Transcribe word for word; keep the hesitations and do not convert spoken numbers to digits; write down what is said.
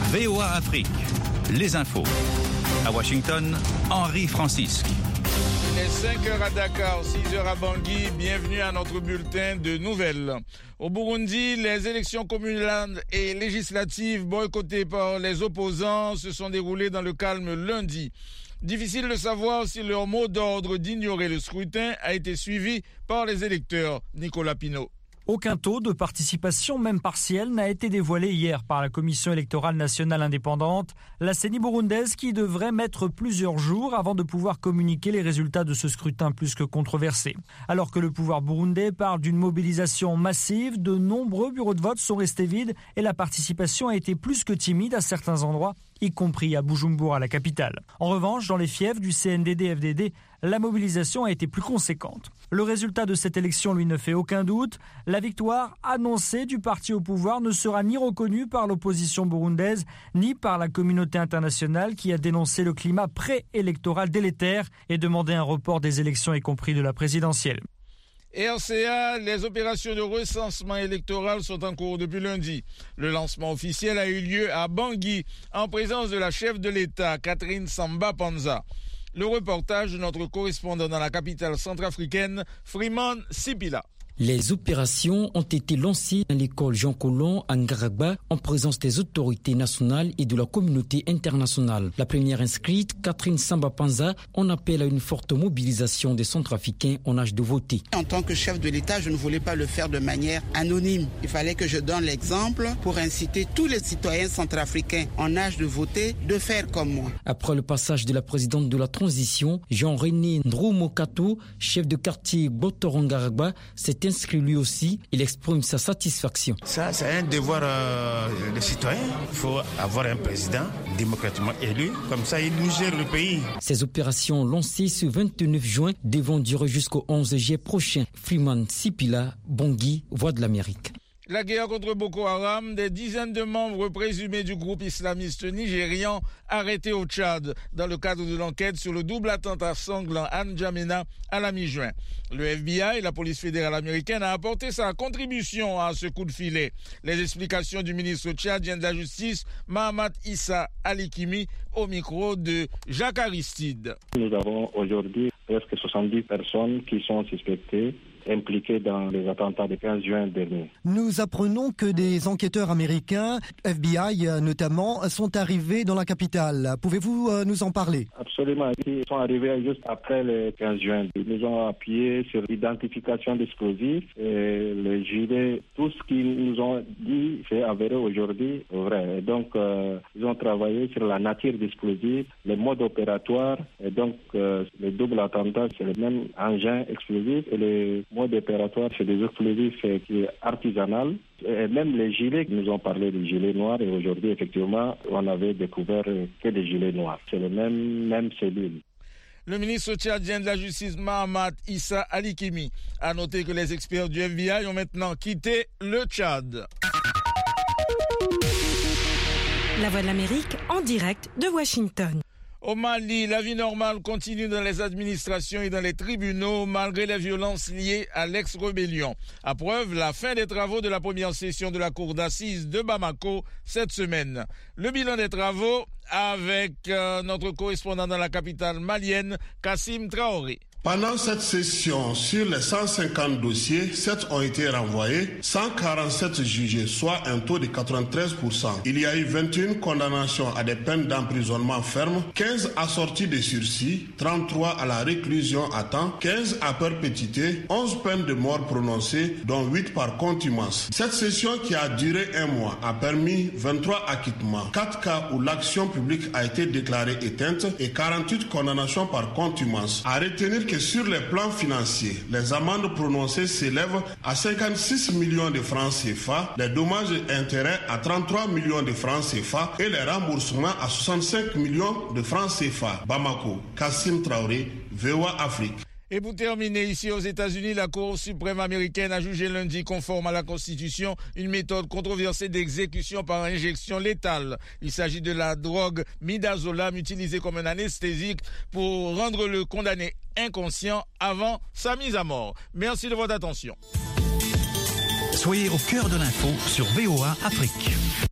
V O A Afrique, les infos. À Washington, Henri Francisque. Il est cinq heures à Dakar, six heures à Bangui. Bienvenue à notre bulletin de nouvelles. Au Burundi, les élections communales et législatives boycottées par les opposants se sont déroulées dans le calme lundi. Difficile de savoir si leur mot d'ordre d'ignorer le scrutin a été suivi par les électeurs. Nicolas Pinault. Aucun taux de participation, même partielle, n'a été dévoilé hier par la Commission électorale nationale indépendante, la C E N I burundaise, qui devrait mettre plusieurs jours avant de pouvoir communiquer les résultats de ce scrutin plus que controversé. Alors que le pouvoir burundais parle d'une mobilisation massive, de nombreux bureaux de vote sont restés vides et la participation a été plus que timide à certains endroits, y compris à Bujumbura, la capitale. En revanche, dans les fiefs du C N D D F D D, la mobilisation a été plus conséquente. Le résultat de cette élection, lui, ne fait aucun doute. La victoire annoncée du parti au pouvoir ne sera ni reconnue par l'opposition burundaise, ni par la communauté internationale qui a dénoncé le climat pré-électoral délétère et demandé un report des élections, y compris de la présidentielle. R C A, les opérations de recensement électoral sont en cours depuis lundi. Le lancement officiel a eu lieu à Bangui, en présence de la chef de l'État, Catherine Samba Panza. Le reportage de notre correspondant dans la capitale centrafricaine, Freeman Sipila. Les opérations ont été lancées dans l'école Jean Collomb à Ngaragba en présence des autorités nationales et de la communauté internationale. La première inscrite, Catherine Samba Panza, en appelle à une forte mobilisation des Centrafricains en âge de voter. En tant que chef de l'État, je ne voulais pas le faire de manière anonyme. Il fallait que je donne l'exemple pour inciter tous les citoyens centrafricains en âge de voter de faire comme moi. Après le passage de la présidente de la transition, Jean-René Ndroumokato, chef de quartier Botorongaragba, s'est inscrit lui aussi. Il exprime sa satisfaction. Ça, c'est un devoir euh, des citoyens. Il faut avoir un président démocratiquement élu. Comme ça, il nous gère le pays. Ces opérations lancées ce vingt-neuf juin devront durer jusqu'au onze juillet prochain. Freeman Sipila, Bangui, Voix de l'Amérique. La guerre contre Boko Haram, des dizaines de membres présumés du groupe islamiste nigérian arrêtés au Tchad dans le cadre de l'enquête sur le double attentat sanglant à N'Djamena à la mi-juin. Le F B I et la police fédérale américaine a apporté sa contribution à ce coup de filet. Les explications du ministre tchadien de la Justice, Mahamat Issa Alikimi, au micro de Jacques Aristide. Nous avons aujourd'hui presque soixante-dix personnes qui sont suspectées impliqués dans les attentats du quinze juin dernier. Nous apprenons que des enquêteurs américains, F B I notamment, sont arrivés dans la capitale. Pouvez-vous nous en parler? Absolument. Ils sont arrivés juste après le quinze juin. Ils nous ont appuyé sur l'identification d'explosifs et le gilet. Tout ce qu'ils nous ont dit, c'est avéré aujourd'hui vrai. Et donc, euh, ils ont travaillé sur la nature d'explosifs, le mode opératoire. Et donc, euh, le double attentat, c'est le même engin explosif et le mode opératoire, c'est des explosifs qui est artisanal. Et même les gilets, nous ont parlé des gilets noirs et aujourd'hui, effectivement, on avait découvert que des gilets noirs. C'est le même, même cellule. Le ministre tchadien de la Justice, Mahamat Issa Alikimi, a noté que les experts du F B I ont maintenant quitté le Tchad. La Voix de l'Amérique en direct de Washington. Au Mali, la vie normale continue dans les administrations et dans les tribunaux malgré les violences liées à l'ex-rébellion. À preuve, la fin des travaux de la première session de la cour d'assises de Bamako cette semaine. Le bilan des travaux avec euh, notre correspondant dans la capitale malienne, Kassim Traoré. Pendant cette session, sur les cent cinquante dossiers, sept ont été renvoyés, cent quarante-sept jugés, soit un taux de quatre-vingt-treize pour cent. Il y a eu vingt et une condamnations à des peines d'emprisonnement ferme, quinze assorties de sursis, trente-trois à la réclusion à temps, quinze à perpétuité, onze peines de mort prononcées, dont huit par contumace. Cette session qui a duré un mois a permis vingt-trois acquittements, quatre cas où l'action publique a été déclarée éteinte et quarante-huit condamnations par contumace. À retenir que sur les plans financiers, les amendes prononcées s'élèvent à cinquante-six millions de francs C F A, les dommages et intérêts à trente-trois millions de francs C F A et les remboursements à soixante-cinq millions de francs C F A. Bamako, Kassim Traoré, V O A Afrique. Et pour terminer, ici aux États-Unis, la Cour suprême américaine a jugé lundi conforme à la Constitution une méthode controversée d'exécution par injection létale. Il s'agit de la drogue midazolam utilisée comme un anesthésique pour rendre le condamné inconscient avant sa mise à mort. Merci de votre attention. Soyez au cœur de l'info sur V O A Afrique.